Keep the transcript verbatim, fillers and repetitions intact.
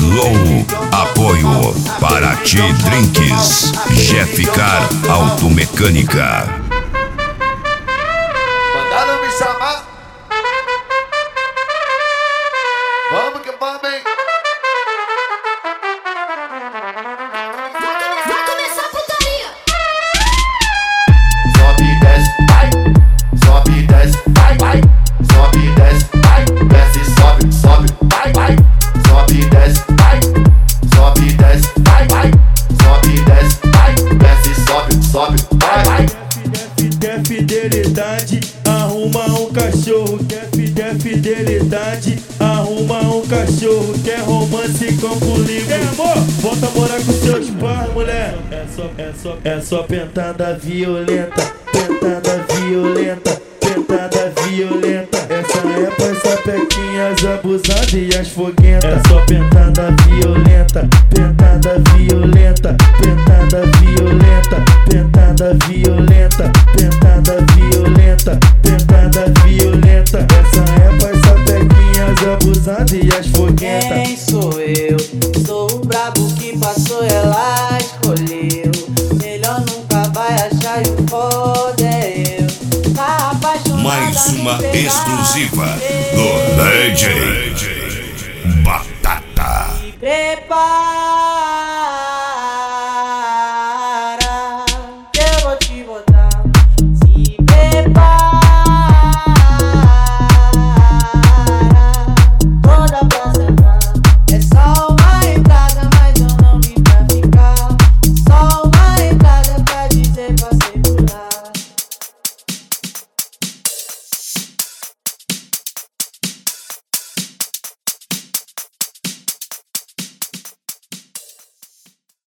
Low, apoio Paraty Drinks, Jeff Car Automecânica. Mandaram me chamar. Vamos que vamos, hein? Vai começar a putaria. Sobe e desce, vai. Sobe e desce, vai, vai. Sobe e desce, vai. Desce, sobe, sobe, vai, vai. Sobe e desce, vai. Sobe e desce, vai, vai. Sobe e desce, vai. Desce, sobe, sobe, vai, vai. Quer fidelidade, arruma um cachorro. Quer, quer fidelidade, arruma um cachorro. Quer romance, campo livre. Quer amor? Volta a morar com seus pais, mulher. É só, é só, é só pentada violenta. Pentada violenta, pentada violenta. Essa é pras sapequinhas abusadas e as foguentas. É só pentada violenta, pentada violenta, pentada violenta, pentada violenta, pentada violenta, pentada violenta. Essa é pras sapequinhas abusadas e as foguentas. Quem sou eu? Sou o brabo que passou, ela escolheu. Melhor nunca vai achar e o foda é eu. Tá apaixonada, Mais uma me pegar, exclusiva me do D J Batata. prepara, que eu vou te botar.